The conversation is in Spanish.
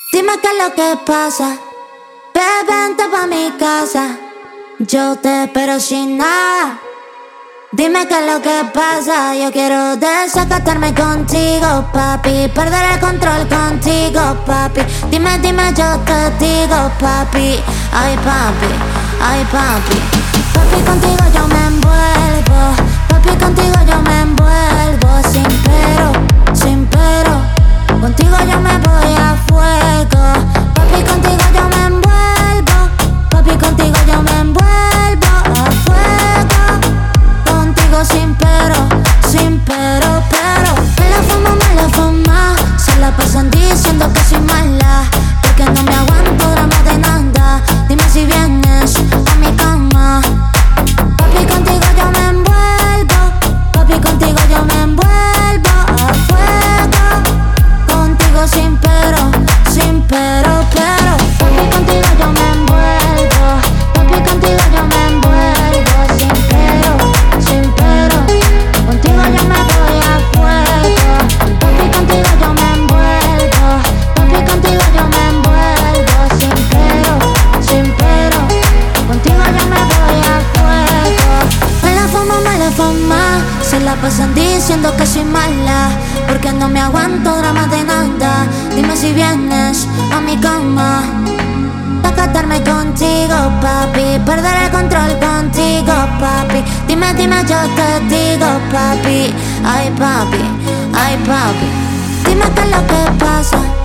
Dime qué es lo que pasa. Vente pa' mi casa. Yo te espero sin nada. Dime qué es lo que pasa. Yo quiero desacatarme contigo, papi. Perder el control contigo, papi. Dime, yo te digo, papi. Ay, papi, ay, papi. Papi, contigo yo me envuelvo. Papi, contigo yo me envuelvo. Sin pero. Contigo yo me voy a fuego. Papi, contigo yo me envuelvo. Papi, contigo yo me envuelvo a fuego. Contigo sin pero, pero. Me la fama, se la pasan diciendo que soy mala, porque no me aguanto drama de nada. Dime si vienes a mi cama. Papi, contigo yo me envuelvo. Papi, contigo yo me envuelvo a fuego. Contigo sin pero, pero. Papi, contigo yo me envuelvo. Papi, contigo yo me envuelvo sin pero. Contigo yo me voy a fuego. Papi, contigo yo me envuelvo. Papi, contigo yo me envuelvo sin pero. Contigo yo me voy a fuego. Me la fama, se la pasan diciendo que soy mala, porque no me aguanto dramas de nada. Dime si vienes a mi cama. Acatarme contigo, papi. Perder el control contigo, papi. Dime, yo te digo, papi. Ay, papi, ay, papi. Dime qué es lo que pasa.